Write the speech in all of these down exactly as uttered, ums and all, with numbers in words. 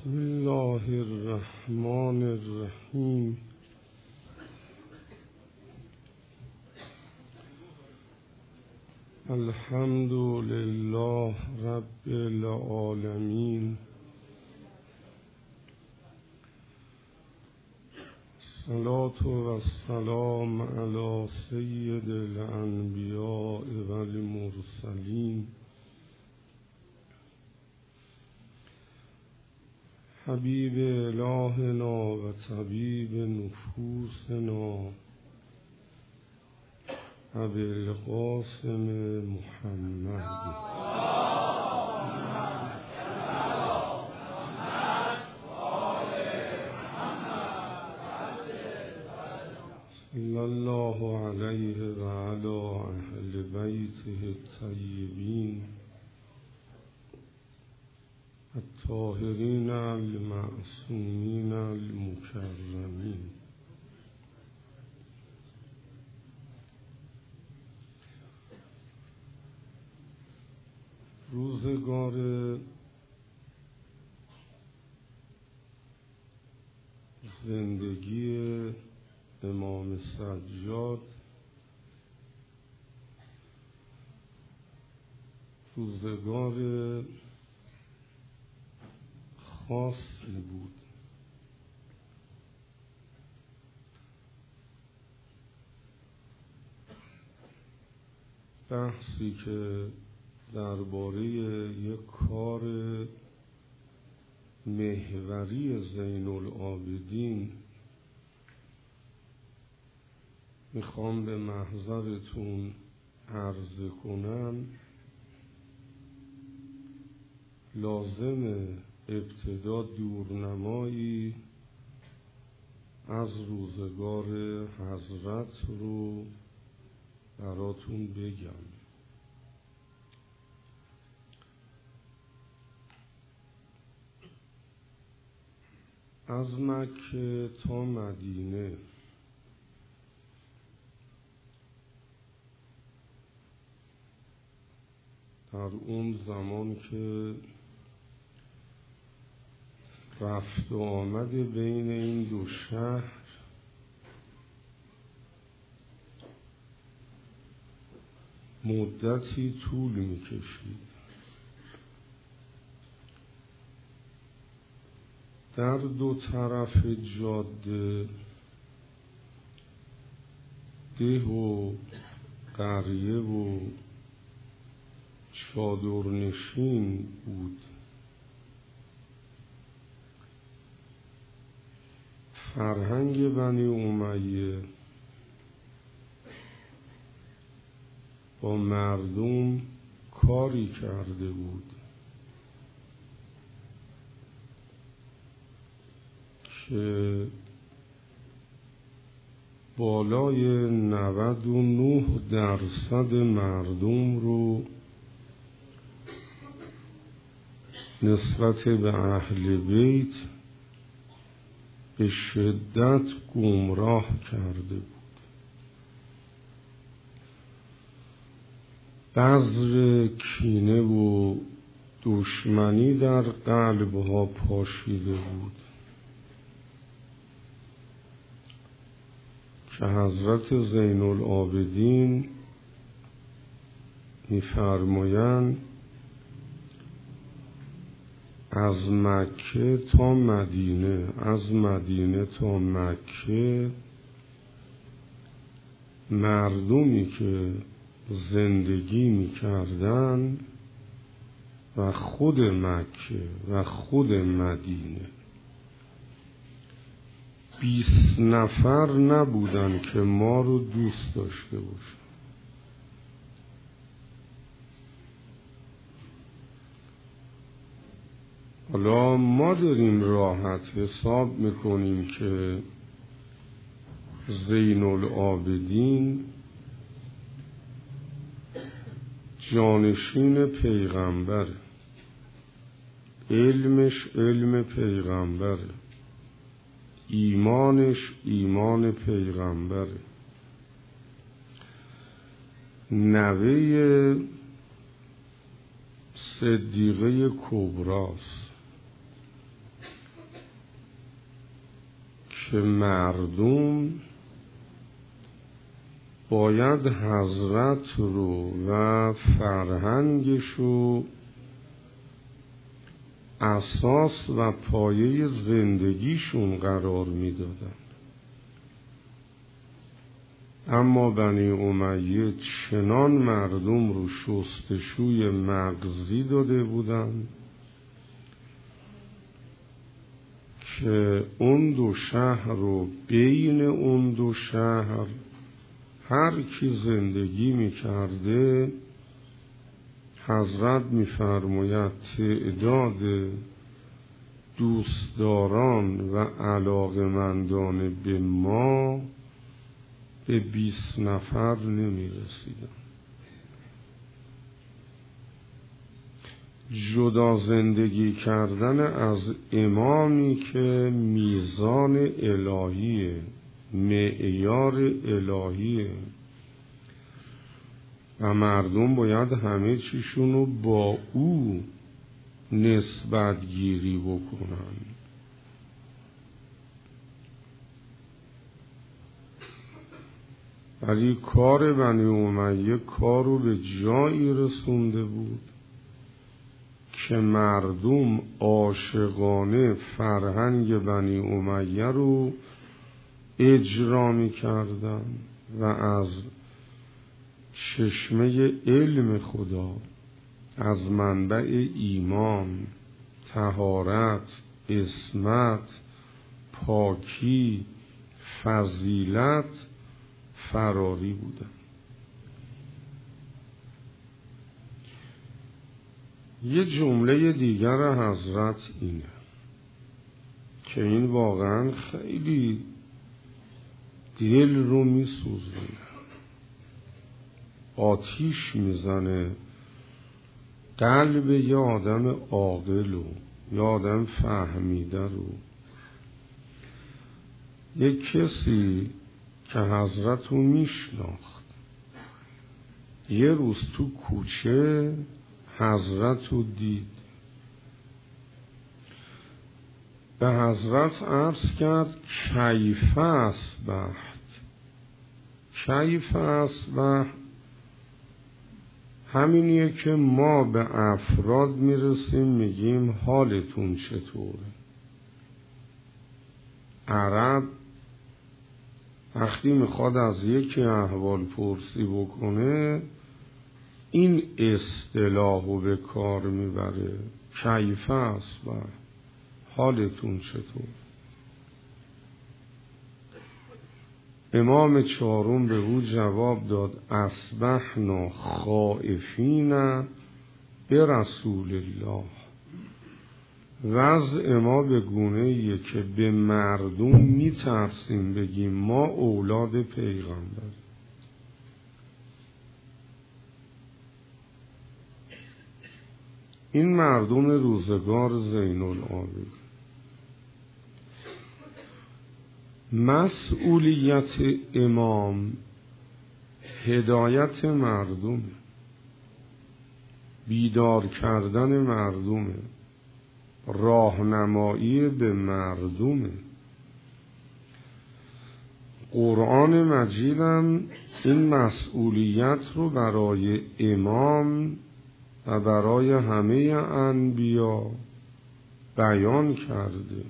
بسم الله الرحمن الرحیم. الحمد لله رب العالمین. الصلاة والسلام علی سید الانبیاء والمرسلین حبیب الهنا و طبیب نفوسنا ابوالقاسم محمد. صلی الله علیه و علی اهل بیته الطیبین الطاهرین المعصومین المکرمین. روزگار زندگی امام سجاد روزگار خاصی بود. بحثی که درباره یک کار محوری زین العابدین میخوام به محضرتون عرض کنم، لازم ابتدا دورنمایی از روزگار حضرت رو براتون بگم. از مکه تا مدینه در اون زمان که رفت و آمد بین این دو شهر مدتی طول می‌کشید. در دو طرف جاده ده و قریه و چادرنشین بود. فرهنگ بنی امیه با مردم کاری کرده بود که بالای نود و نه درصد مردم رو نسبت به اهل بیت به شدت گمراه کرده بود. بذر کینه و دشمنی در قلبها پاشیده بود که حضرت زین العابدین می‌فرمایند از مکه تا مدینه، از مدینه تا مکه، مردمی که زندگی می‌کردند و خود مکه و خود مدینه بیست نفر نبودن که ما رو دوست داشته باشن. حالا ما داریم راحت حساب میکنیم که زین العابدین جانشین پیغمبر، علمش علم پیغمبر، ایمانش ایمان پیغمبر، نوه صدیقه کبراست. که مردم باید حضرت رو و فرهنگش رو اساس و پایه زندگیشون قرار میدادن. اما بنی امیه چنان مردم رو شستشوی مغزی داده بودن که اون دو شهر رو بین اون دو شهر هر کی زندگی میکرده، حضرت میفرماید تعداد دوستداران و علاقمندان به ما به بیست نفر نمی رسیدن. جدا زندگی کردن از امامی که میزان الهیه، معیار الهیه و مردم باید همه چیشونو با او نسبت گیری بکنن. ولی کار بنی امیه کار رو به جایی رسونده بود که مردم عاشقانه فرهنگ بنی امیه رو اجرا می کردن و از چشمه علم خدا، از منبع ایمان، طهارت، عصمت، پاکی، فضیلت فراری بودن. یه جمله دیگر حضرت اینه که این واقعا خیلی دل رو می سوزونه، آتیش میزنه قلب یه آدم عاقل و یه آدم فهمیده رو. یه کسی که حضرت رو میشناخت یه روز تو کوچه حضرت رو دید، به حضرت عرض کرد کیف اصبحت. کیف اصبحت همینیه که ما به افراد میرسیم میگیم حالتون چطوره. عرب وقتی میخواد از یکی احوال پرسی بکنه این اصطلاحو به کار میبره، کیف اصبحت، حالتون چطور. امام چهارم به او جواب داد اصبحنا خائفین به رسول الله. وضع ما به گونه ایه که به مردم میترسیم بگیم ما اولاد پیغمبر. این مردم روزگار زین العابدین مسئولیت امام هدایت مردم، بیدار کردن مردم، راهنمایی به مردم. قرآن مجیدم این مسئولیت رو برای امام و برای همه انبیا بیان کرده.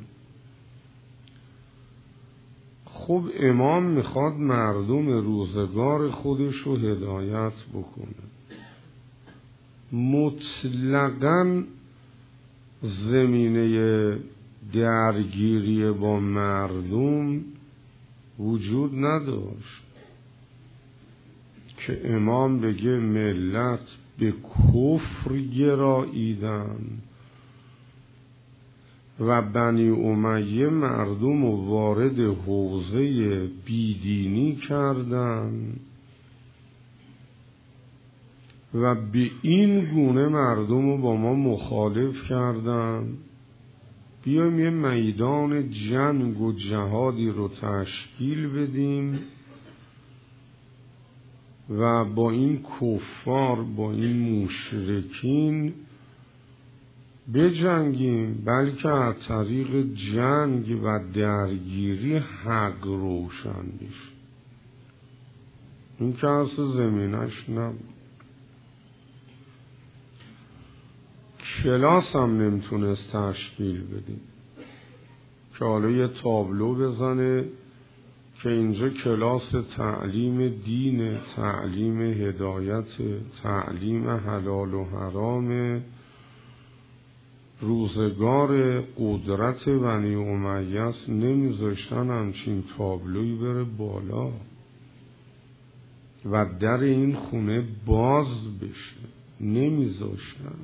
خب امام میخواد مردم روزگار خودش رو هدایت بکنه، مطلقاً زمینه درگیری با مردم وجود نداشت که امام بگه ملت به کفر گراییدن و بنی امیه مردم رو وارد حوزه بیدینی کردن و به این گونه مردم رو با ما مخالف کردن. بیایم یه میدان جنگ و جهادی رو تشکیل بدیم و با این کفار، با این مشرکین بجنگیم، بلکه از طریق جنگ و درگیری حق روشن بشه. این که اصلا زمینش نبود. کلاس هم نمیتونست تشکیل بدیم که حالا یه تابلو بزنه که اینجا کلاس تعلیم دین، تعلیم هدایت، تعلیم حلال و حرام. روزگار قدرت بنی امیه است، نمیذاشتن همچین تابلوی بره بالا و در این خونه باز بشه، نمیذاشتن.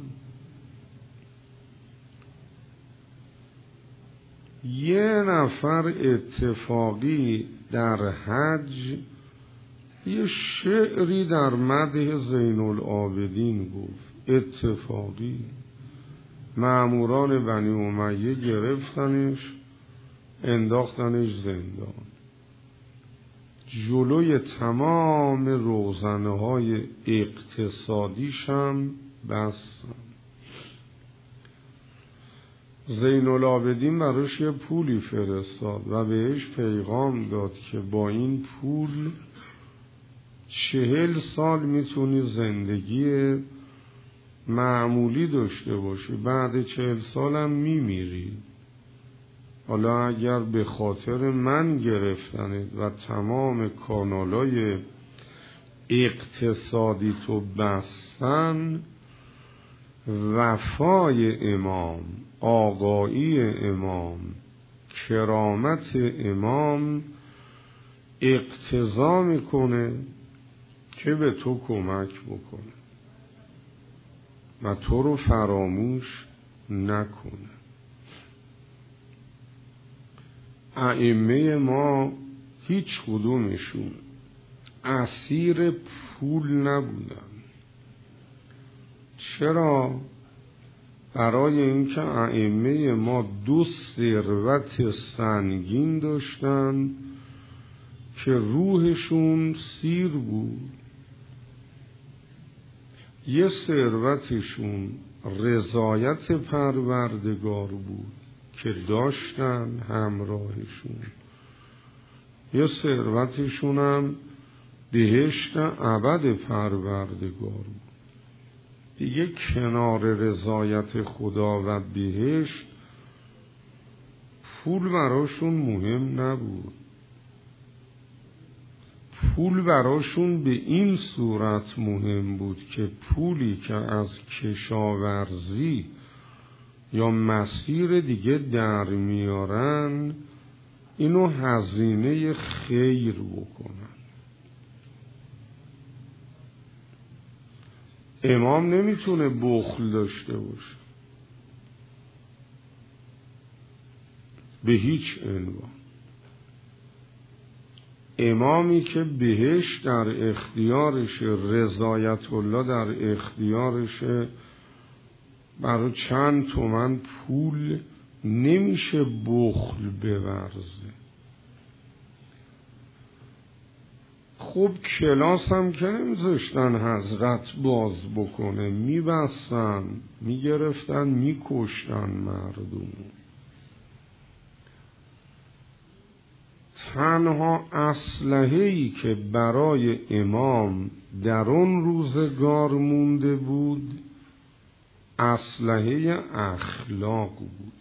یه نفر اتفاقی در حج یه شعری در مدح زین العابدین گفت، اتفاقی. مأموران بنی امیه گرفتنش، انداختنش زندان، جلوی تمام روزنه های اقتصادیش هم بستن. زین العابدین براش یه پولی فرستاد و بهش پیغام داد که با این پول چهل سال میتونی زندگی معمولی داشته باشی، بعد چهل سالم میمیری. حالا اگر به خاطر من گرفتنت و تمام کانالای اقتصادی تو بستن، وفای امام، آقایی امام، کرامت امام اقتضا میکنه که به تو کمک بکنه و تو رو فراموش نکنه. ائمه ما هیچ کدومشون اسیر پول نبودن. چرا؟ برای اینکه ائمه ما دو ثروت سنگین داشتن که روحشون سیر بود. یه ثروتشون رضایت پروردگار بود که داشتن همراهشون، یه ثروتشون هم بهشت ابد پروردگار بود. دیگه کنار رضایت خدا و بهشت پول براشون مهم نبود. پول براشون به این صورت مهم بود که پولی که از کشاورزی یا مسیر دیگه در میارن اینو هزینه خیر بکنن. امام نمیتونه بخل داشته باشه به هیچ عنوان. امامی که بهشت در اختیارشه، رضایت الله در اختیارشه، برای چند تومن پول نمیشه بخل بورزه. خب کلاس هم که نمیذاشتن حضرت باز بکنه، میبستن، میگرفتن، میکشتن مردم. تنها اسلحه‌ای که برای امام در اون روزگار مونده بود اسلحه اخلاق بود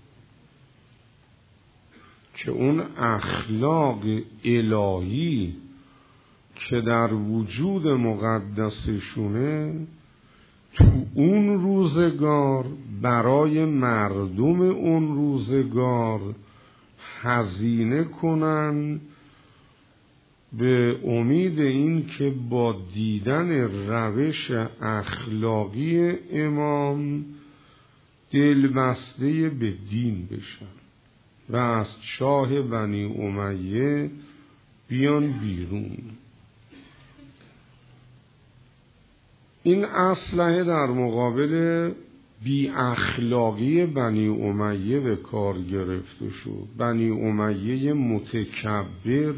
که اون اخلاق الهی که در وجود مقدسشونه تو اون روزگار برای مردم اون روزگار هزینه کنن، به امید این که با دیدن روش اخلاقی امام دلبسته به دین بشن و از شاه بنی امیه بیان بیرون. این اسلحه در مقابل بی اخلاقی بنی امیه به کار گرفته شد. بنی امیه متکبر،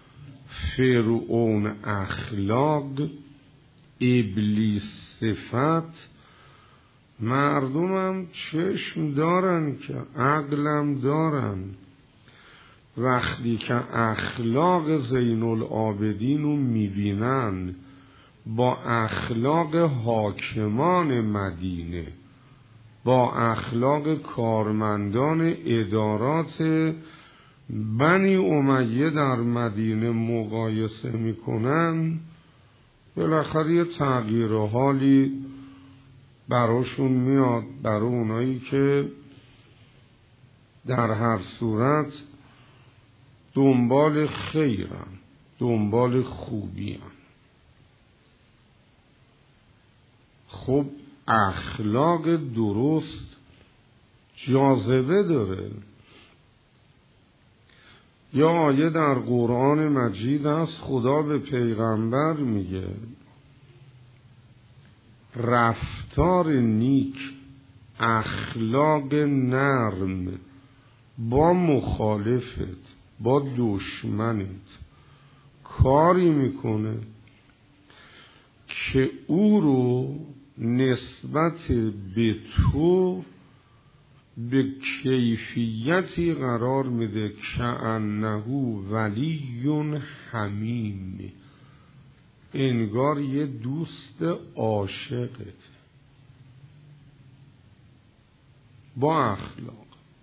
فرعون اخلاق، ابلیس صفت مردمم چشم دارن که عقلم دارن، وقتی که اخلاق زین العابدین رو میبینن با اخلاق حاکمان مدینه، با اخلاق کارمندان ادارات بنی امیه در مدینه مقایسه میکنن، بالاخره یه تغییر حالی براشون میاد، برای اونایی که در هر صورت دنبال خیرن، دنبال خوبیان. خب اخلاق درست جاذبه داره. یا آیه در قرآن مجید است، خدا به پیغمبر میگه رفتار نیک، اخلاق نرم با مخالفت، با دشمنت کاری میکنه که او رو نسبت به تو به کیفیتی قرار میده که انه ولی حمیم، انگار یه دوست عاشقت. با اخلاق،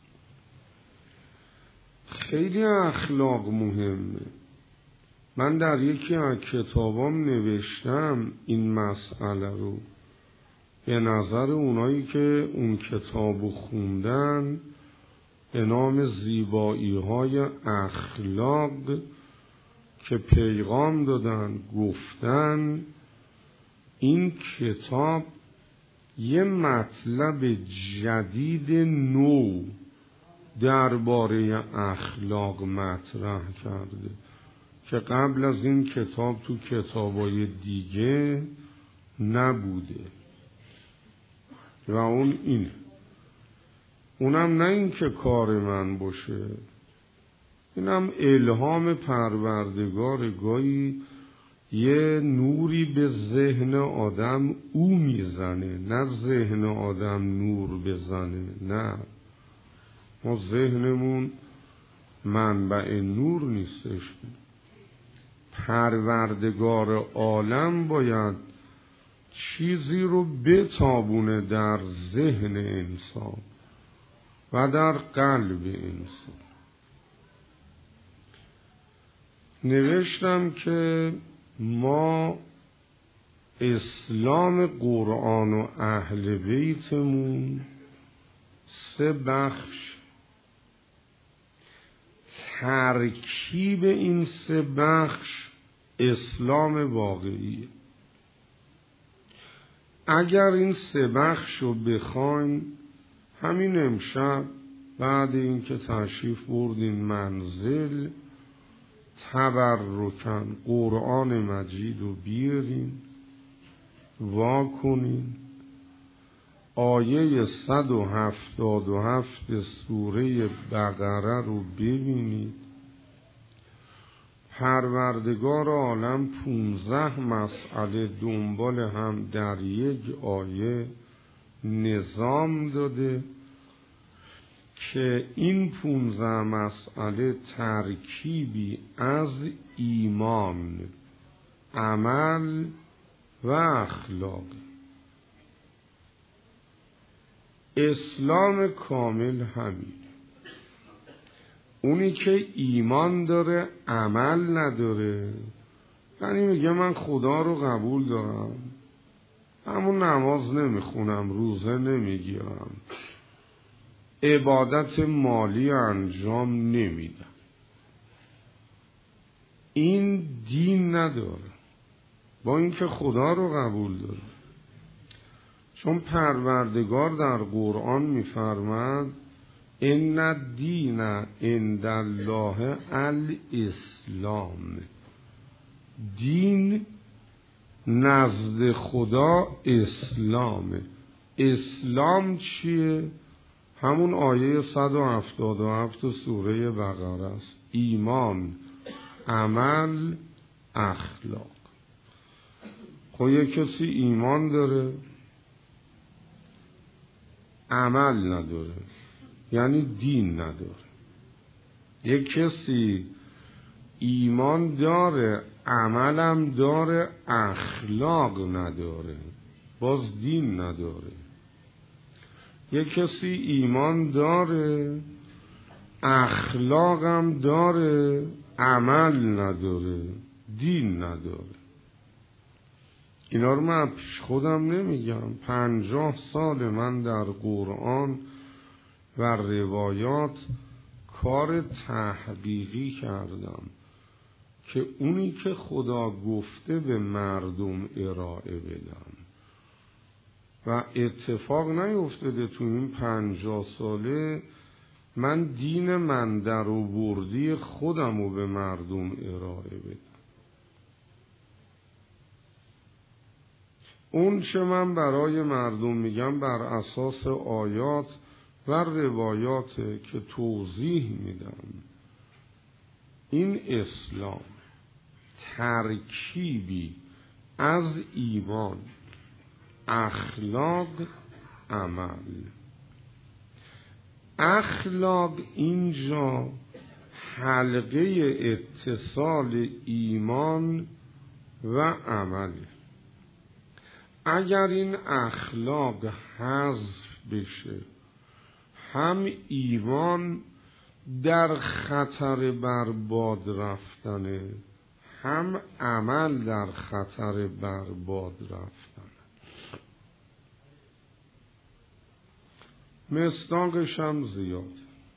خیلی اخلاق مهمه. من در یکی از کتابام نوشتم این مسئله رو، به نظر اونایی که اون کتابو خوندن به نام زیبایی های اخلاق که پیغام دادن، گفتن این کتاب یه مطلب جدید نو درباره اخلاق مطرح کرده که قبل از این کتاب تو کتابای دیگه نبوده. و اون اینه، اونم نه این که کار من باشه، اینم الهام پروردگار، گاهی یه نوری به ذهن آدم او میزنه، نه ذهن آدم نور بزنه. نه، ما ذهنمون منبع نور نیستش. پروردگار عالم باید چیزی رو بتابونه در ذهن انسان و در قلب انسان. نوشتم که ما اسلام قرآن و اهل بیتمون سه بخش، ترکیب این سه بخش اسلام واقعیه. اگر این سه بخش رو بخواین همین امشب بعد اینکه تشریف بردین منزل، تبرکن قرآن مجید رو بیارین وا کنین، آیه صد و هفتاد و هفت سوره بقره رو ببینید. پروردگار عالم پونزده مسئله دنبال هم در یک آیه نظام داده که این پونزده مسئله ترکیبی از ایمان، عمل و اخلاق. اسلام کامل همین، اونی که ایمان داره عمل نداره، یعنی میگه من خدا رو قبول دارم همون نماز نمیخونم، روزه نمیگیرم، عبادت مالی انجام نمیدم، این دین نداره، با اینکه خدا رو قبول داره. چون پروردگار در قرآن میفرماد ان الدین عند الله الاسلام، دین نزد خدا اسلامه. اسلام چیه؟ همون آیه صد و هفتاد و هفت سوره بقره است، ایمان، عمل، اخلاق. خب یک کسی ایمان داره، عمل نداره، یعنی دین نداره. یک کسی ایمان داره، عملم داره، اخلاق نداره، باز دین نداره. یک کسی ایمان داره، اخلاقم داره، عمل نداره، دین نداره. اینا رو من پیش خودم نمیگم. پنجاه سال من در قرآن و روایات کار تحقیقی کردم که اونی که خدا گفته به مردم ارائه بدم و اتفاق نیفتاده تو این پنجاه ساله من دین من در آوردی خودم رو به مردم ارائه بدم. اون چه من برای مردم میگم بر اساس آیات و روایات که توضیح میدم. این اسلام ترکیبی از ایمان، اخلاق، عمل. اخلاق اینجا حلقه اتصال ایمان و عمل. اگر این اخلاق حذف بشه، هم ایمان در خطر برباد رفتنه، هم عمل در خطر برباد رفتنه. مصداقش هم زیاد.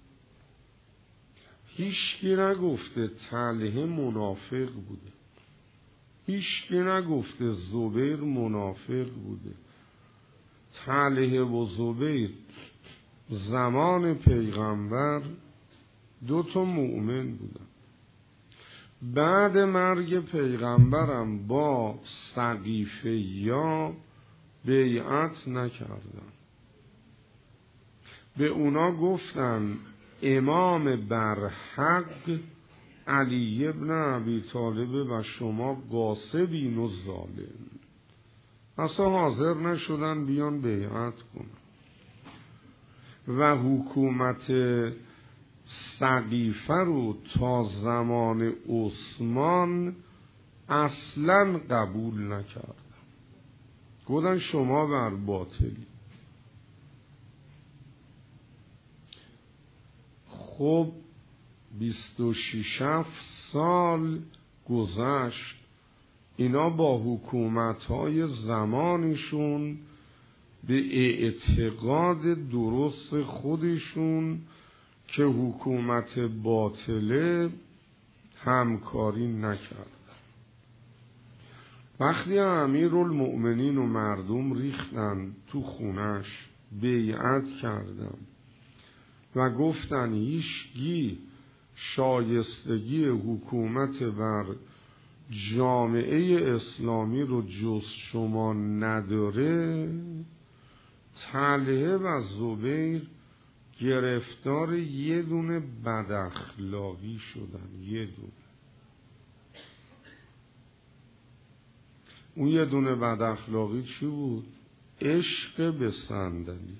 هیچکی نگفته طلحه منافق بوده، هیچکی نگفته زبیر منافق بوده. طلحه و زبیر زمان پیغمبر دو تا مؤمن بودن. بعد مرگ پیغمبرم با سقیفه‌یا بیعت نکردن. به اونا گفتن امام برحق علی ابن ابی طالب و شما غاصبین و ظالم. اصلا حاضر نشدن بیان بیعت کنن. و حکومت سقیفه رو تا زمان عثمان اصلا قبول نکردن. گفتن شما بر باطلی. خب بیست و شش سال گذشت، اینا با حکومت‌های زمانشون به اعتقاد درست خودشون که حکومت باطله همکاری نکردن. وقتی امیرالمؤمنین و مردم ریختن تو خونش، بیعت کردن و گفتن هیچگی شایستگی حکومت بر جامعه اسلامی رو جز شما نداره، طلحه و زبیر گرفتار یه دونه بداخلاقی شدن. یه دونه. اون یه دونه بداخلاقی چی بود؟ عشق به صندلی،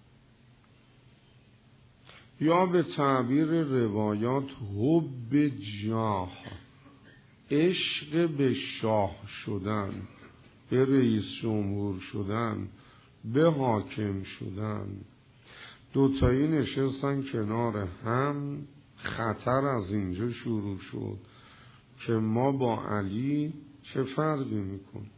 یا به تعبیر روایات حب جاه، عشق به شاه شدن، به رئیس جمهور شدن، به حاکم شدن. دوتایی نشستن کنار هم. خطر از اینجا شروع شد که ما با علی چه فرقی میکنیم.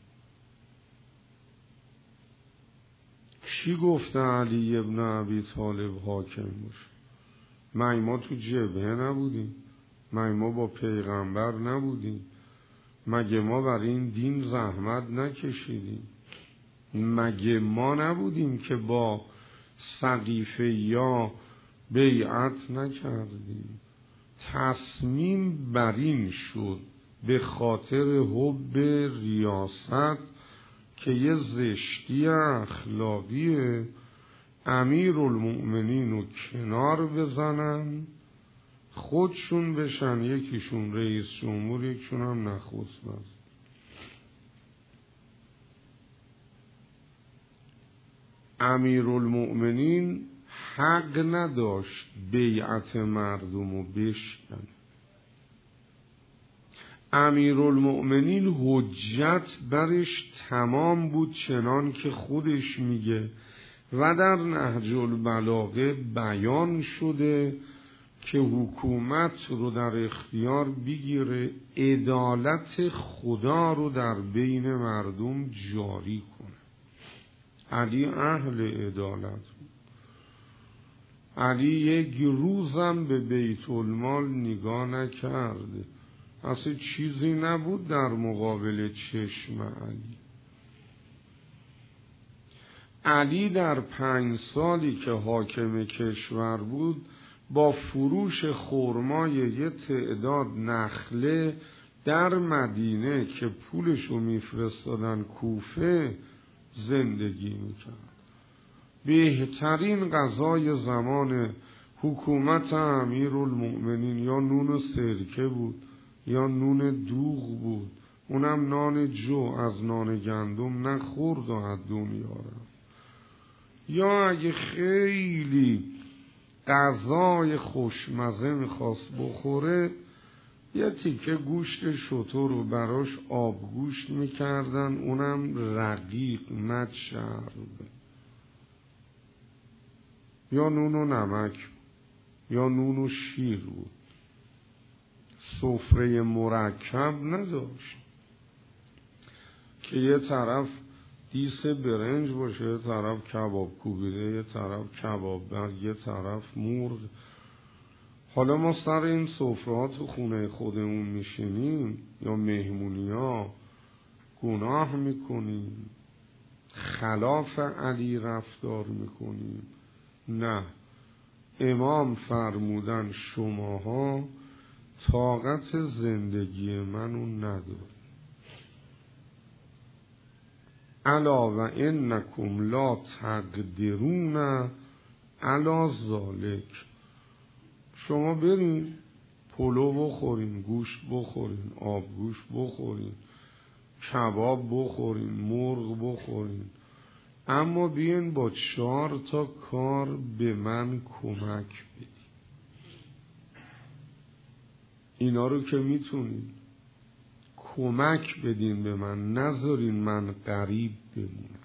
کی گفته علی ابن ابی طالب حاکم باشه؟ مگه ما تو جبهه نبودیم؟ مگه ما با پیغمبر نبودیم؟ مگه ما برای این دین زحمت نکشیدیم؟ مگه ما نبودیم که با سقیفه یا بیعت نکردیم؟ تصمیم بر این شد به خاطر حب ریاست که یه زشتی اخلاقی امیرالمؤمنین رو کنار بزنن، خودشون بشن یکیشون رئیس جمهور، یکیشون هم نخست وزیر. امیرالمؤمنین حق نداشت بیعت مردم رو بشکنه. امیرالمؤمنین حجت برش تمام بود، چنان که خودش میگه و در نهج البلاغه بیان شده که حکومت رو در اختیار بگیره، عدالت خدا رو در بین مردم جاری کنه. علی اهل عدالت بود. علی یک روزم به بیت المال نگاه نکرده، اصلا چیزی نبود در مقابل چشم علی. علی در پنج سالی که حاکم کشور بود با فروش خرمای یه تعداد نخله در مدینه که پولشو میفرستادن کوفه زندگی میکرد. بهترین غذای زمان حکومت امیرالمؤمنین یا نون سرکه بود یا نون دوغ بود، اونم نان جو، از نان گندم نخورد و از دنیا رفت. یا اگه خیلی غذای خوشمزه میخواست بخوره، یه تیکه گوشت شتر رو براش آبگوشت میکردن، اونم رقیق نه چرب. یا نون و نمک یا نون و شیر بود. سفره مرکب نداشت که یه طرف دیس برنج باشه، یه طرف کباب کوبیده، یه طرف کباب برگ، یه طرف مرغ. حالا ما سر این سفره ها تو خونه خودمون میشینیم یا مهمونی ها گناه میکنیم، خلاف علی رفتار میکنیم. نه، امام فرمودن شماها طاقت زندگی منو نداری. الا و انکم لا تقدرون علی ذالک. شما برین پلو بخورین، گوشت بخورین، آبگوشت بخورین، کباب بخورین، مرغ بخورین، اما بیاین با چهار تا کار به من کمک بدین. اینا رو که میتونین کمک بدین به من، نذارین من غریب بمونم.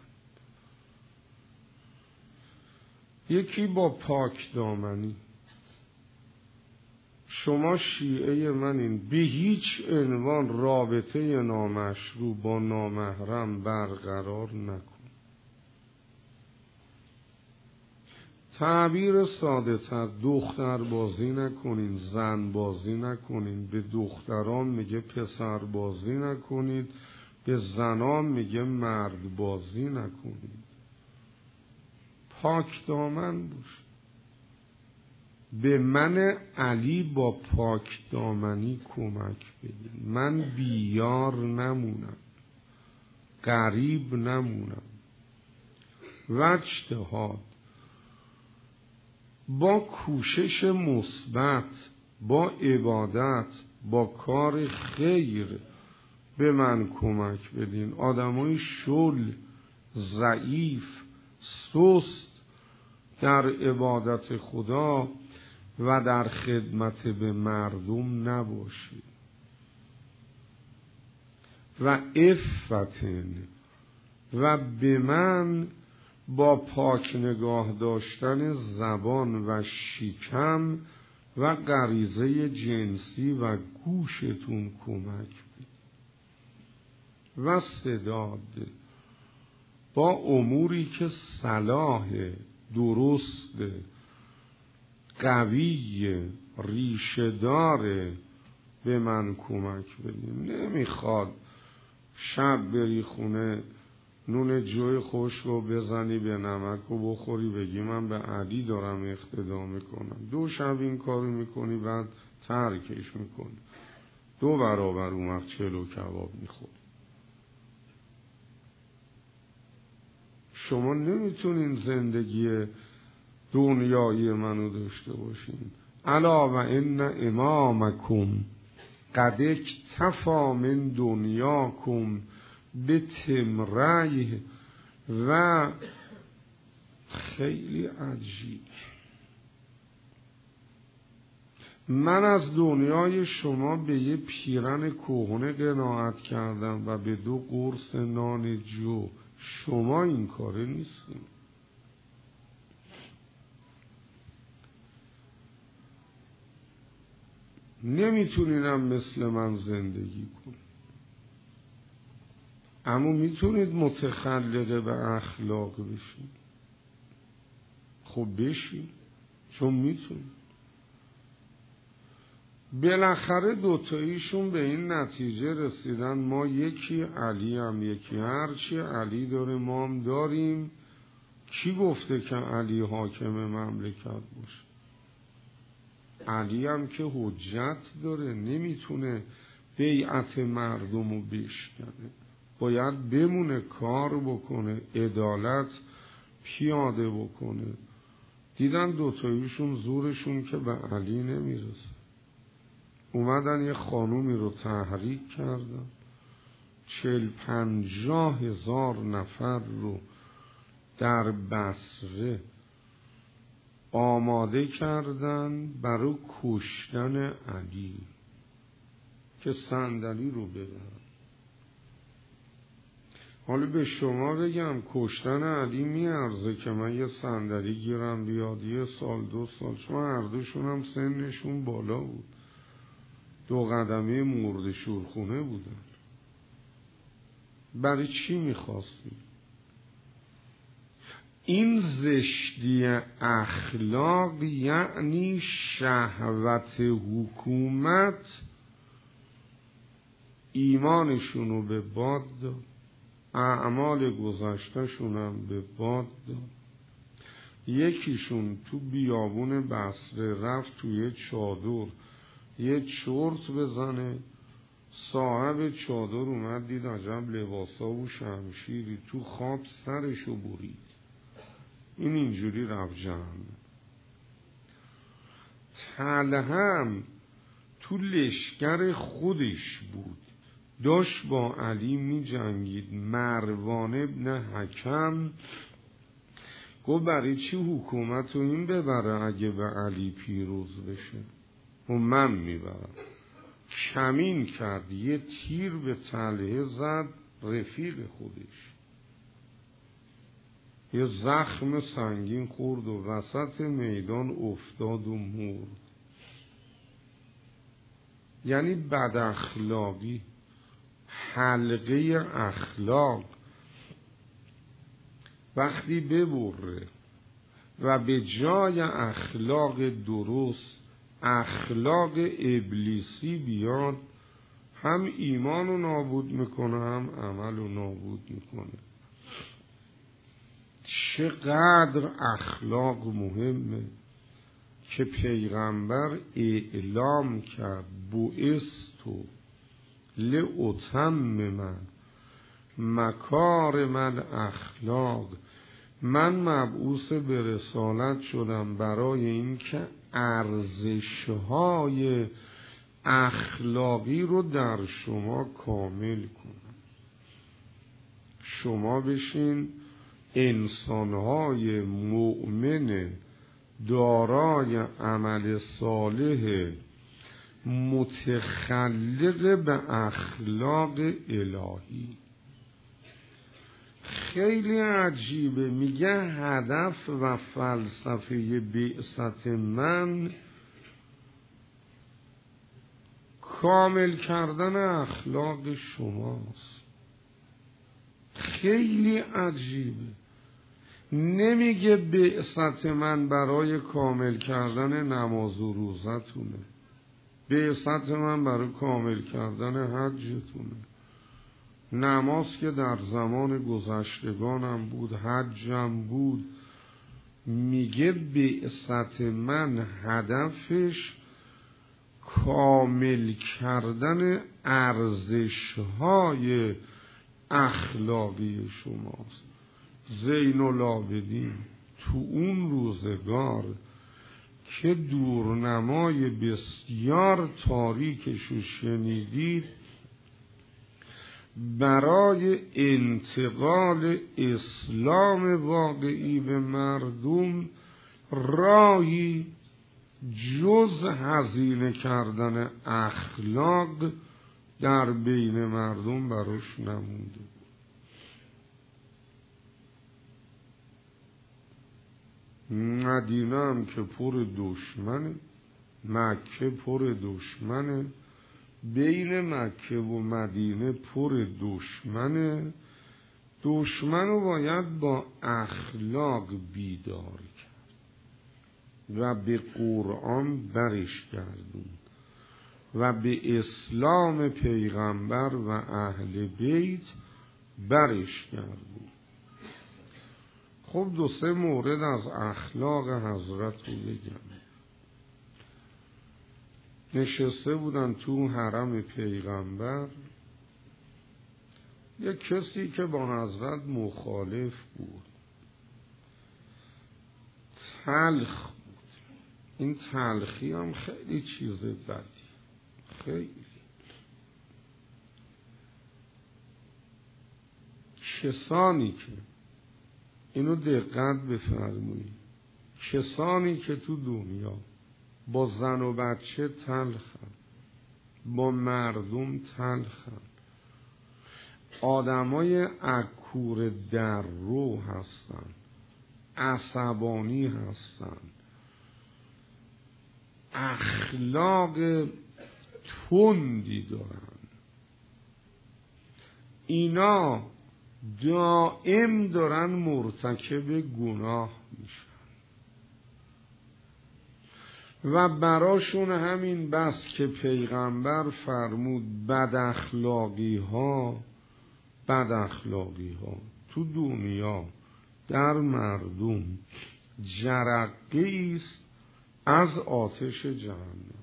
یکی با پاک دامنی. شما شیعه منین، به هیچ عنوان رابطه نامشروع با نامحرم برقرار نکن. تعبیر ساده تر، دختر بازی نکنین، زن بازی نکنین. به دختران میگه پسر بازی نکنید، به زنان میگه مرد بازی نکنید. پاک دامن باش. به من علی با پاک دامنی کمک بدین، من بیار نمونم، غریب نمونم. و اجتهاد با کوشش مثبت، با عبادت، با کار خیر به من کمک بدین. آدمای شل، ضعیف، سست در عبادت خدا و در خدمت به مردم نباشید. و عفتن و به من با پاک نگاه داشتن زبان و شکم و غریزه جنسی و گوشتون کمک بدید. و سداد با اموری که صلاح، درست، قوی، ریشه‌دار به من کمک بدید. نمیخواد شب بری خونه نون جوی خوش رو بزنی به نمک و بخوری بگی من به علی دارم اقتدا میکنم. دو شب این کارو میکنی بعد ترکش میکنی، دو برابر اون وقت چلو کباب میخوری. شما نمیتونین زندگی دنیایی منو داشته باشین. الا و ان امامکم قد اکتفی من دنیاکم به تمریه و خیلی عجیب. من از دنیای شما به یه پیرن کهنه قناعت کردم و به دو قرص نان جو. شما این کاره نیستین. نمیتونینم مثل من زندگی کنید، اما میتونید متخلقه به اخلاق بشین. خب بشین، چون میتونید. بالاخره دوتاییشون به این نتیجه رسیدن ما یکی علی هم یکی، هرچی علی داره ما هم داریم. کی گفته که علی حاکم مملکت باشه؟ علی هم که حجت داره، نمیتونه بیعت مردم رو بشکنه، باید بمونه کار بکنه، عدالت پیاده بکنه. دیدن دوتاییشون زورشون که به علی نمیرسه، اومدن یه خانومی رو تحریک کردن، چل پنجاه هزار نفر رو در بصره آماده کردن برای کشتن علی که صندلی رو ببرن. حالا به شما بگم کشتن علی میارزه که من یه صندلی گیرم بیاد یه سال دو سال، چون هر دوشون هم سنشون بالا بود، دو قدمه مرد شورخونه بودن. برای چی میخواستی؟ این زشتی اخلاق یعنی شهوت حکومت ایمانشونو به باد داد، اعمال گذشتهشون هم به باد داد. یکیشون تو بیابون بصره رفت توی چادر یه چرت بزنه، صاحب چادر اومد دید عجب لباسا و شمشیری، تو خواب سرشو برید. این اینجوری رفت جهنم. طلحه تو لشکر خودش بود، داشت با علی می جنگید. مروان ابن حکم گفت برای چی حکومت رو این ببره اگه به علی پیروز بشه؟ و من میبرم. کمین کرد، یه تیر به طلحه زد، رفیق خودش یه زخم سنگین خورد و وسط میدان افتاد و مرد. یعنی بد اخلاقی، حلقه اخلاق وقتی ببره و به جای اخلاق درست اخلاق ابلیسی بیاد، هم ایمان رو نابود میکنه هم عمل رو نابود میکنه. چقدر اخلاق مهمه که پیغمبر اعلام کرد بعثت لأتمم مکارم الاخلاق، من مبعوث به رسالت شدم برای این که ارزش‌های اخلاقی رو در شما کامل کنم. شما بشین انسان‌های مؤمن دارای عمل صالح متخلق به اخلاق الهی. خیلی عجیبه، میگه هدف و فلسفه بعثت من کامل کردن اخلاق شماست. خیلی عجیبه. نمیگه بعثت من برای کامل کردن نماز و روزتونه، بعثت من برای کامل کردن حجتونه. نماز که در زمان گذشتگانم بود، حجم بود. میگه بعثت من هدفش کامل کردن ارزش‌های اخلاقی شماست. زین العابدین تو اون روزگار که دورنمای بسیار تاریکشو شنیدید، برای انتقال اسلام واقعی به مردم راهی جز هزینه کردن اخلاق در بین مردم براش نمونده. مدینه هم که پر دشمنه، مکه پر دشمنه، بین مکه و مدینه پر دشمنه. دشمن رو باید با اخلاق بیدار کرد و به قرآن برش گردون و به اسلام پیغمبر و اهل بیت برش گردون. خب دو سه مورد از اخلاق حضرت رو بگم. نشسته بودن تو حرم پیغمبر، یک کسی که با حضرت مخالف بود، تلخ بود. این تلخی هم خیلی چیز بدی، خیلی. کسانی که اینو دقت بفرمایید، کسانی که تو دنیا با زن و بچه تلخن، با مردم تلخن، آدمای عکور در رو هستن، عصبانی هستن، اخلاق تندی دارن، اینا دائم دارن مرتکب گناه میشن و براشون همین بس که پیغمبر فرمود بد اخلاقی ها بد اخلاقی ها تو دنیا در مردم جرقه است از آتش جهنم.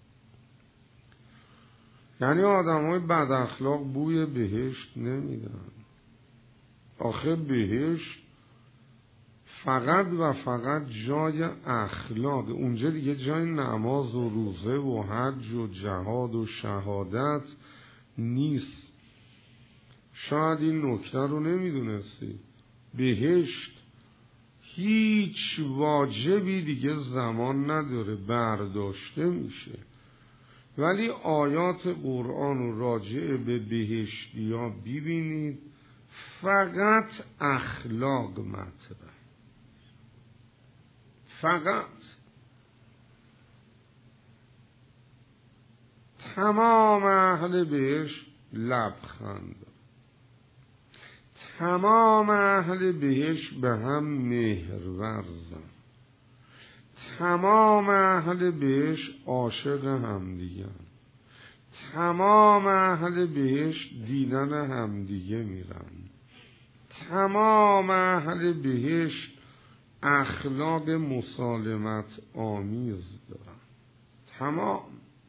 یعنی آدم های بد اخلاق بوی بهشت نمیدن. آخه بهشت فقط و فقط جای اخلاق، اونجا دیگه جای نماز و روزه و حج و جهاد و شهادت نیست. شاید این نکته رو نمیدونستی، بهشت هیچ واجبی دیگه زمان نداره، برداشته میشه. ولی آیات قرآن رو راجع به بهشتی ها ببینید، فقط اخلاق مطرح، فقط. تمام اهل بهشت لبخند، تمام اهل بهشت به هم مهرورزن، تمام اهل بهشت عاشق همدیگه، تمام اهل بهشت دیدن همدیگه میرن، تمام اهل بهشت اخلاق مسالمت آمیز دارن، تمام.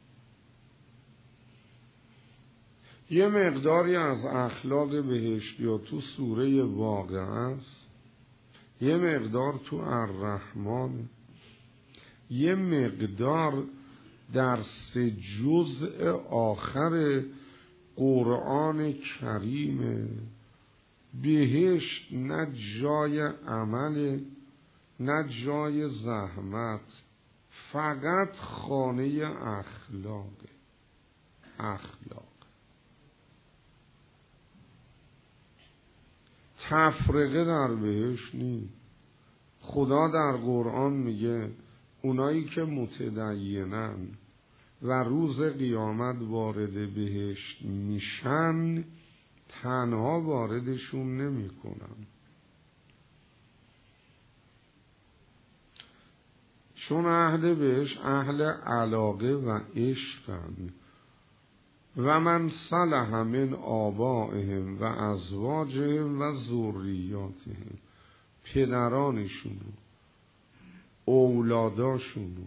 یه مقداری از اخلاق بهشتی ها تو سوره واقعه است، یه مقدار تو الرحمن، یه مقدار در سه جزء آخر قرآن کریم. بهشت نه جای عمل نه جای زحمت، فقط خانه اخلاق. اخلاق تفرقه در بهشت نیست. خدا در قرآن میگه اونایی که متدینن و روز قیامت وارد بهشت میشن تنها واردشون نمی کنن، چون اهل بهشت اهل علاقه و عشقن. و من صلح من آبائهم و ازواجهم و ذریاتهم، پدرانشونو، اولاداشونو،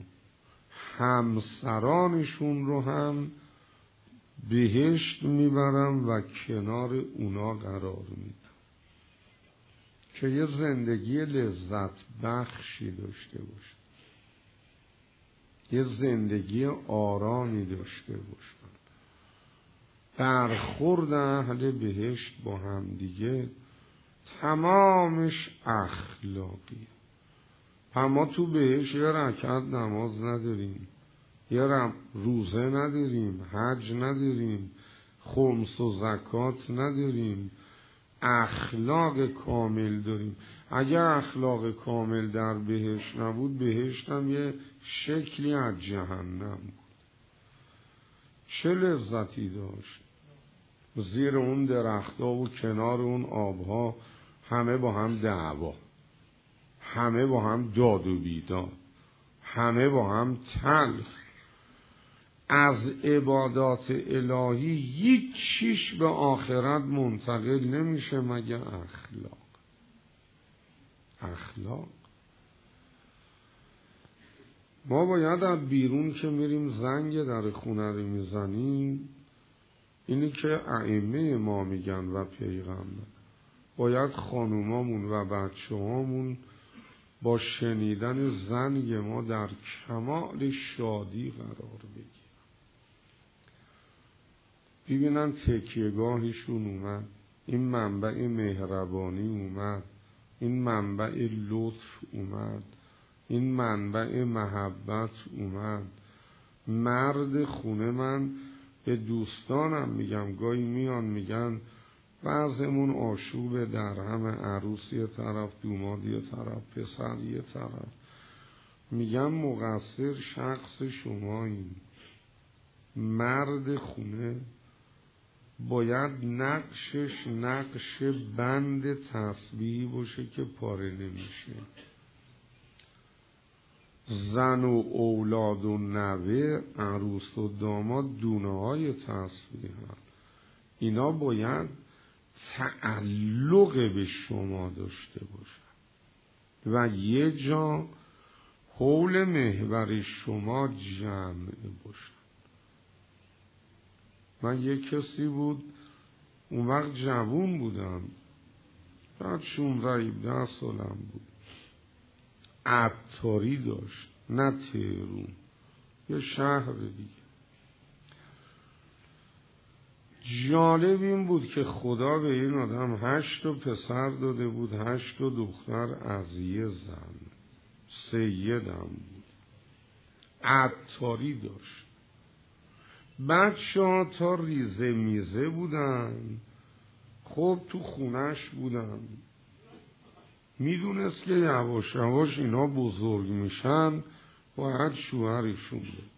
همسرانشون رو هم بهشت میبرم و کنار اونا قرار میدم که یه زندگی لذت بخشی داشته باشه، یه زندگی آرامی داشته باشن. برخورد اهل بهشت با هم دیگه تمامش اخلاقیه. ما تو بهشت یه رکعت نماز نداریم، یه روزه نداریم، حج نداریم، خمس و زکات نداریم، اخلاق کامل داریم. اگر اخلاق کامل در بهشت نبود، بهشت هم یه شکلی از جهنم بود. چه لذتی داشت. زیر اون درختها و کنار اون آبها همه با هم دعوا، همه با هم داد و بیداد، همه با هم تلخ. از عبادات الهی هیچ چیش به آخرت منتقل نمیشه مگر اخلاق. اخلاق ما باید از بیرون که میریم زنگ در خونه رو میزنیم، اینی که ائمه ما میگن و پیغمبر، باید خانومامون و بچه هامون با شنیدن زنگ ما در کمال شادی قرار بگیرن. ببینن تکیهگاهشون اومد، این منبع مهربانی اومد، این منبع لطف اومد، این منبع محبت اومد. مرد خونه من به دوستانم میگم، گاهی میان میگن بعضمون آشوبه در همه، عروس یه طرف، دوماد یه طرف، پسر یه طرف. میگم مقصر شخص شماییم. مرد خونه باید نقشش نقش بند تسبیحی باشه که پاره نمیشه. زن و اولاد و نوه، عروس و داماد دونه های تسبیح هم. اینا باید تعلق به شما داشته باشن و یه جا حول محور شما جمع باشن. من یه کسی بود، اون وقت جوون بودم، بعد شونزده هفده سالم بود، عطاری داشت، نه تهرون، یه شهر دیگه. جالب این بود که خدا به این آدم هشت و پسر داده بود، هشت و دختر از یه زن. سیدم بود، عطاری داشت. بچه ها تا ریزه میزه بودن. خب تو خونش بودن، میدونست که یواش یواش اینا بزرگ میشن، باید شوهرشون بود.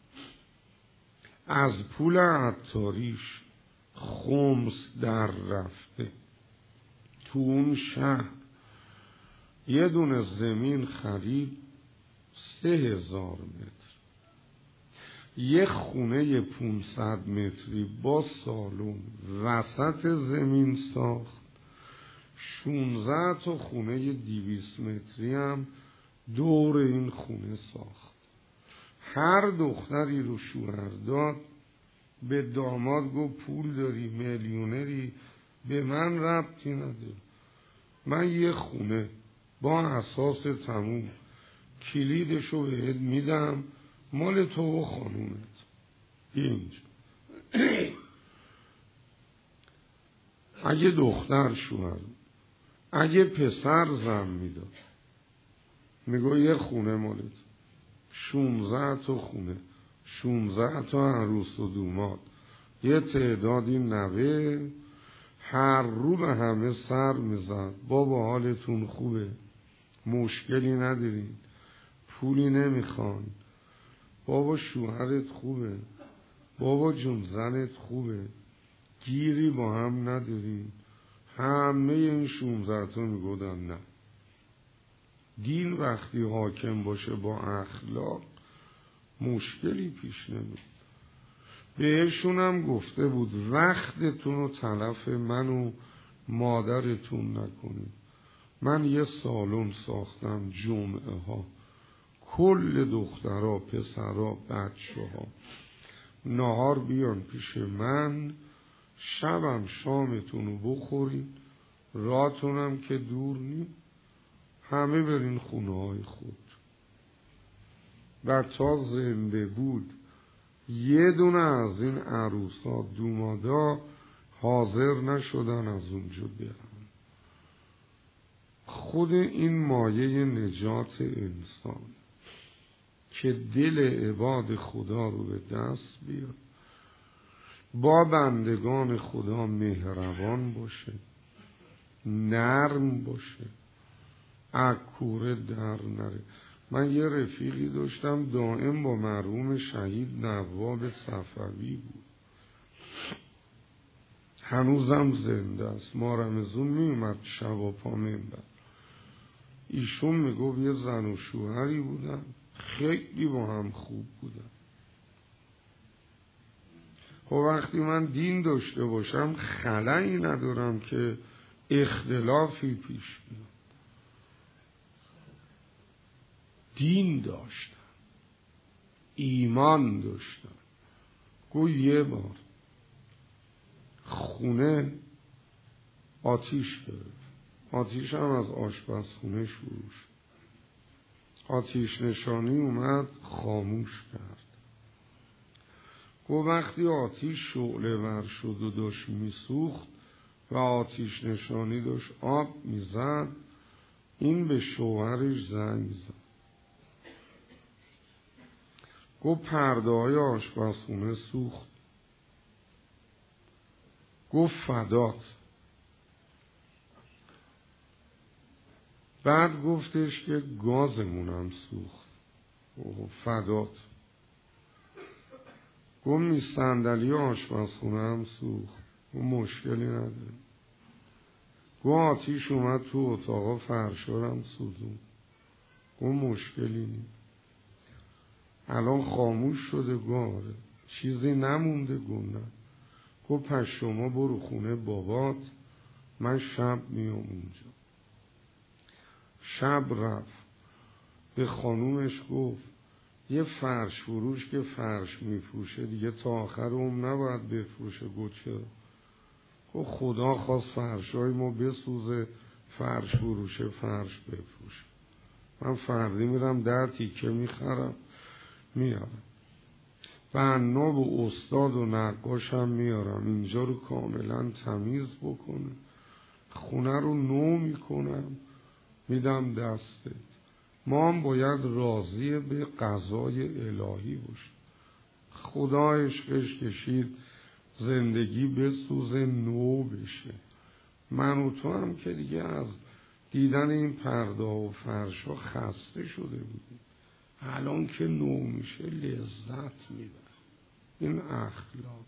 از پول عطاریش خمس در رفته. تو اون شهر یه دونه زمین خرید سه هزار متر، یه خونه پونصد متری با سالن وسط زمین ساخت. شونزده تا خونه دیویس متری هم دور این خونه ساخت. هر دختری رو شوهر داد، به داماد گفت پول داری، میلیونری، به من ربطی نداره، من یه خونه با اساس تموم کلیدشو بهت میدم، مال تو و خانومت اینجا. اگه دختر شوهر، اگه پسر زن میداد، میگو یه خونه مالت، شونزده تا خونه، شونزده تا عروس و دوماد، یه تعدادی نوه، هر رو به همه سر میزد. بابا حالتون خوبه، مشکلی ندارین، پولی نمیخوان، بابا شوهرت خوبه، بابا جون زنت خوبه، گیری با هم ندارین. همه این شونزده تا میگودن نه. دین وقتی حاکم باشه با اخلاق، مشکلی پیش نمیاد. بهشون هم گفته بود وقتتون رو تلف من و مادرتون نکنید. من یه سالن ساختم جمعه ها، کل دخترها، پسرها، بچه ها نهار بیان پیش من، شبم شامتون رو بخورین، راتونم که دور نی، همه برین خونه های خود. و تا زنده بود یه دونه از این عروسا دومادا حاضر نشدن از اونجا برن. خود این مایه نجات انسان که دل عباد خدا رو به دست بیاد، با بندگان خدا مهربان باشه، نرم باشه، عکوره در نره. من یه رفیقی داشتم دائم با مرحوم شهید نواب صفوی بود، هنوزم زنده است. ما رمضون می اومد شب و پا منبر، ایشون میگفت یه زن و شوهری بودن، خیلی با هم خوب بودن. خب وقتی من دین داشته باشم خلایی ندارم که اختلافی پیش بیاد. دین داشتن، ایمان داشتن. گو یه بار خونه آتیش گرفت، آتیش هم از آشپزخونه شروع شد. آتیش نشانی اومد خاموش کرد. گو وقتی آتیش شعله ور شد و داشت میسوخت و آتیش نشانی داشت آب میزد، این به شوهرش زنگ زد. گو پرده های آشپزخونه سوخت. گو فدات. بعد گفتش که گازمونم سوخت. اوه فدات. گو می صندلی آشپزخونه هم سوخت. گو مشکلی نداره. گو آتیش اومد تو اتاقا فرشارم سوزون. گو مشکلی نیست. الان خاموش شده. گو آره چیزی نمونده. گو نه. گو پس شما برو خونه بابات، من شب میام اونجا. شب رفت به خانومش گفت یه فرش فروش که فرش میفروشه دیگه تا آخر عمر نباید بفروشه. گو چرا؟ گو خدا خواست فرشای ما بسوزه، فرش فروشه فرش بفروشه. من فردی میرم ده تیکه میخرم میارم، بنا و استاد و نقاش هم میارم، اینجا رو کاملا تمیز بکنه، خونه رو نو میکنم میدم دستت. ما هم باید راضی به قضای الهی باشیم. خدا عشقش کشید زندگی بسوزه نو بشه. من و تو هم که دیگه از دیدن این پرده و فرشا خسته شده بودیم، الان که نو میشه لذت میبر. این اخلاق.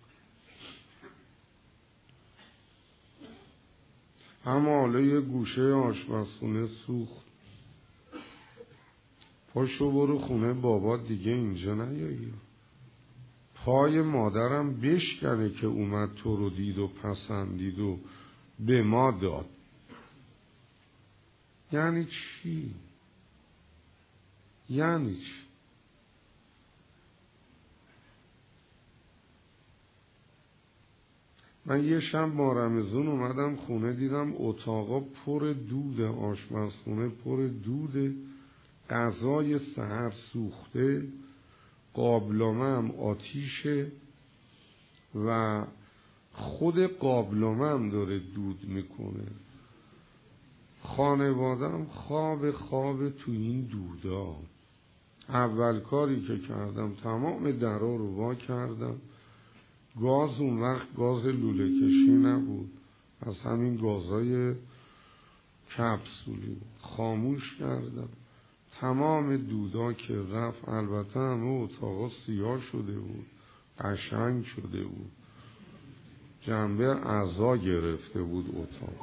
اما حالا یه گوشه آشپزخونه سوخت. پاشو برو خونه بابا دیگه اینجا نیایی. پای مادرم بشکنه که اومد تو رو دید و پسندید و به ما داد. یعنی چی؟ یعنی چی؟ من یه شب با رمضان اومدم خونه، دیدم اتاقا پر دود، آشپزخونه پر دود، غذای سحر سوخته، قابلمه هم آتیشه و خود قابلمه هم داره دود میکنه. خانوادم خواب خواب تو این دودا. اول کاری که کردم تمام درا رو وا کردم. گاز اون وقت گاز لوله کشی نبود، از همین گازای کپسولی بود. خاموش کردم. تمام دودا که رفت، البته همه اتاقا سیاه شده بود، قشنگ شده بود، جنبه عزا گرفته بود اتاق.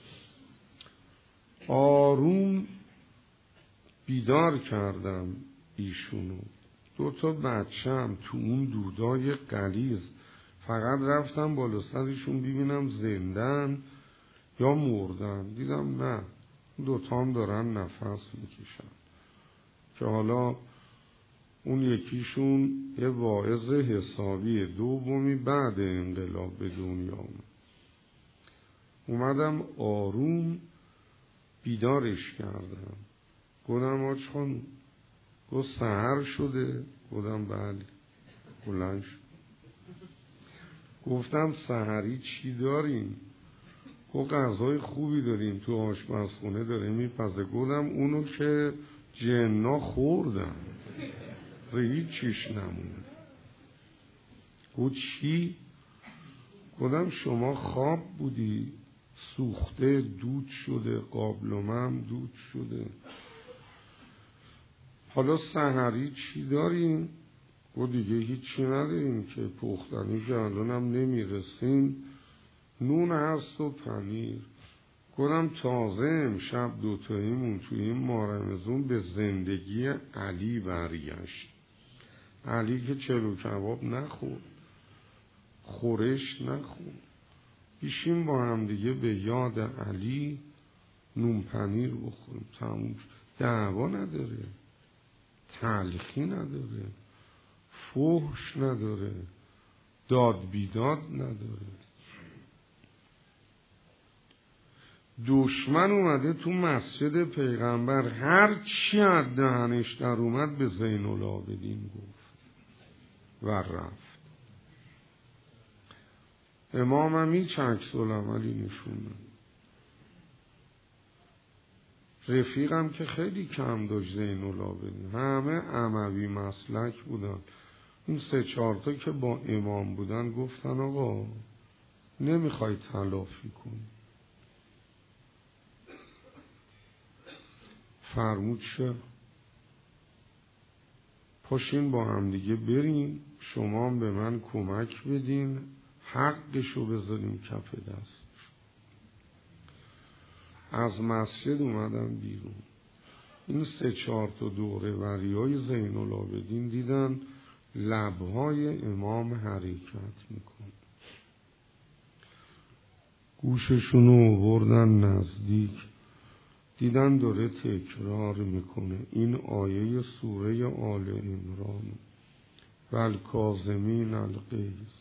آروم بیدار کردم ایشونو. دو تا بچم تو اون دودای غلیظ، فقط رفتم بالا سرشون ببینم زندن یا مردن. دیدم نه، دوتا هم دارن نفس میکشن. که حالا اون یکیشون یه واعظ حسابی دومی بعد انقلاب به دنیا اومد. اومدم آروم بیدارش کردم. گفتم آج خانم، گفت سحر شده؟ گفتم بله. بلند شد. گفتم سحری چی داریم؟ گفت غذای خوبی داریم تو آشپزخونه داره میپزه. گفتم اونو که جنا خوردن هیچ چیش نموند. گفت چی؟ گفتم شما خواب بودی، سوخته دود شده، قابلمه هم دود شده، حالا سحری چی داریم؟ گفت دیگه هیچی نداریم که پختنی که الانم نمیرسیم، نون هست و پنیر. گفتم تازه امشب دوتاییمون توی این مارمزون به زندگی علی برگشت. علی که چلو کباب نخورد، خورش نخورد، بیشیم با هم دیگه به یاد علی نون پنیر بخوریم. تموم. دعوا نداره، تلخی نداره، فحش نداره، داد بیداد نداره. دشمن اومده تو مسجد پیغمبر، هر چی از دهنش در اومد به زین العابدین گفت و رفت. امام هم هیچ عکس العملی نشون نداد. رفیقم که خیلی کم داشت زین العابدین، همه اموی مسلک بودن. این سه چهارتا که با امام بودن گفتن آقا نمیخوای تلافی کنی؟ فرمود شه پاشین با هم دیگه بریم، شما هم به من کمک بدین، حقشو بذاریم کف دست. از مسجد اومدن بیرون. این سه چهار تا دوره وری های زین العابدین دیدن لبهای امام حرکت میکن، گوششونو آوردن نزدیک، دیدن داره تکرار میکنه این آیه سوره آل عمران، والکاظمین الغیظ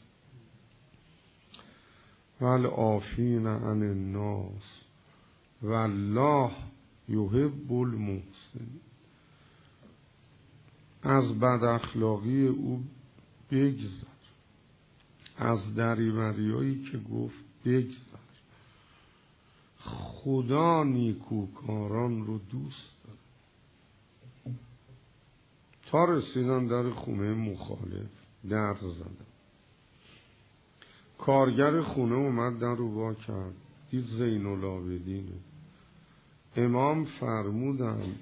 والعافین عن الناس والله یحب المحسنین. از بد اخلاقی او بگذر، از دریوریایی که گفت بگذر. خدا نیکوکاران رو دوست داره. تا رسیدن در خونه مخالف، در زدن. کارگر خونه اومد در رو وا کرد، دید زین العابدینه. امام فرمودن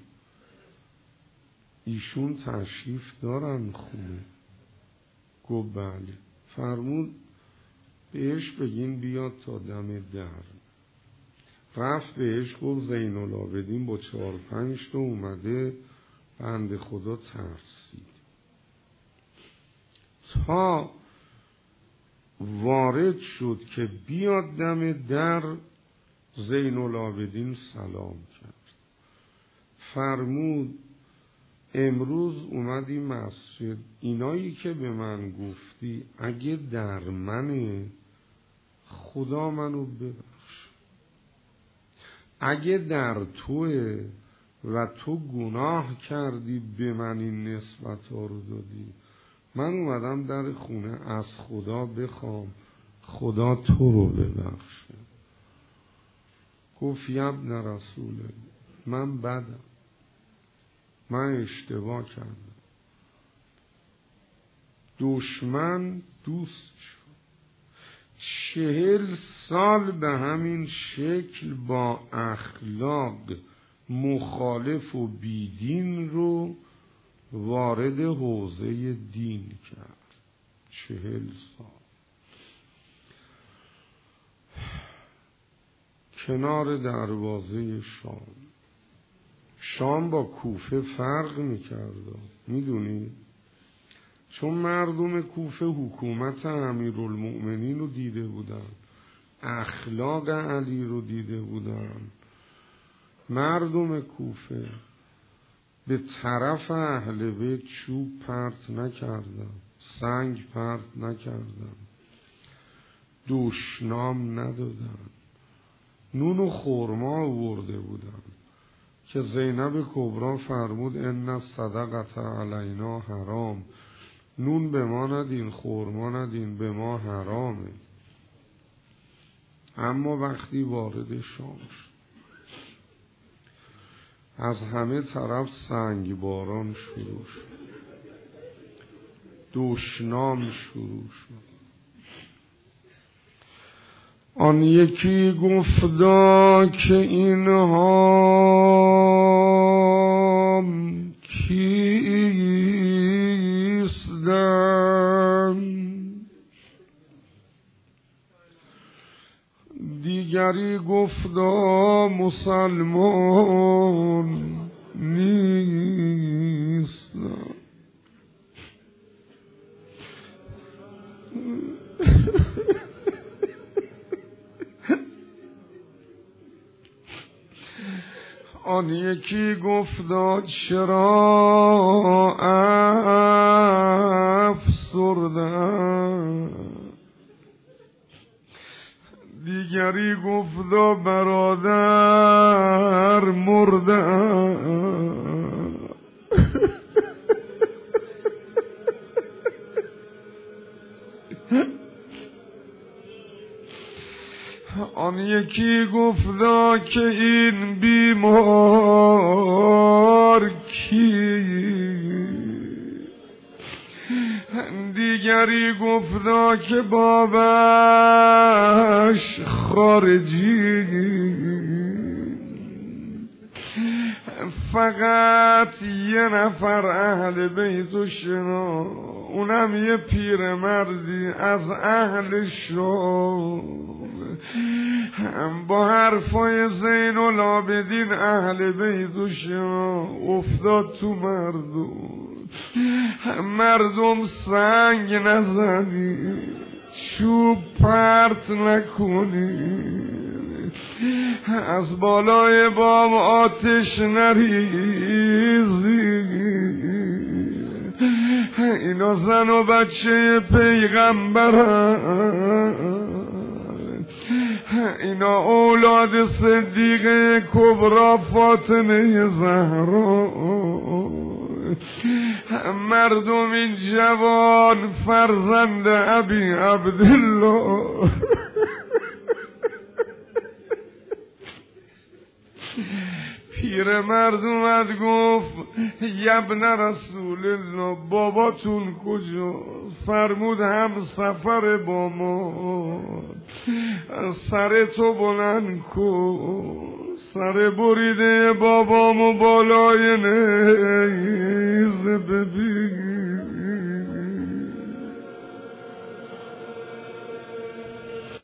ایشون تشریف دارن خونه؟ گفت بله. فرمود بهش بگین بیاد تا دم در. رفت بهش گفت زین العابدین با چهار پنج تا اومده، بنده خدا ترسید. تا وارد شد که بیاد دم در، زین العابدین سلام کرد. فرمود امروز اومدی مسجد، اینایی که به من گفتی اگه در منه خدا منو ببخش، اگه در توه و تو گناه کردی به من این نسبت ها رو دادی، من اومدم در خونه از خدا بخوام خدا تو رو ببخشه. گفت یبن رسوله من بدم، من اشتباه کردم. دشمن دوست شد. چهل سال به همین شکل با اخلاق مخالف و بیدین رو وارد حوزه دین کرد. چهل سال کنار دروازه شام. شام با کوفه فرق میکرد، میدونی؟ چون مردم کوفه حکومت امیرالمؤمنین رو دیده بودن، اخلاق علی رو دیده بودن. مردم کوفه به طرف اهل بیت چوب پرت نکردن، سنگ پرت نکردن، دشنام ندادن، نون و خرما آورده بودن که زینب کبرا فرمود ان الصدقه علینا حرام نون به ما ندین، خورما ندین، به ما حرامه. اما وقتی وارد شام شد از همه طرف سنگ باران شروع شد، دشنام شروع شد. آن یکی گفتا که اینها کیستن، دیگری گفتا مسلمان نیستن. آن یکی گفتا چرا افسردن، دیگری گفتا برادر مردن. آن یکی گفتا که این بیمار کی، دیگری گفتا که بابش خارجی، فقط یه نفر اهل بیتو شنا، اونم یه پیرمردی از اهل شام، با حرفای زین العابدین اهل بیتو شنا افتاد تو مردم. مردم سنگ نزنی، چوب پرت نکنی، از بالای بام آتش نریزی، اینا زن و بچه پیغمبرن، اینا اولاد صدیقه کبرا فاطمه زهرا. مردم این جوان فرزند ابی عبدالله، پیر مرد اومد گفت یبن رسول الله باباتون کجا؟ فرمود هم سفر با ما، سر تو بلند کن. سر بریده بابامو بالای نیز ببین،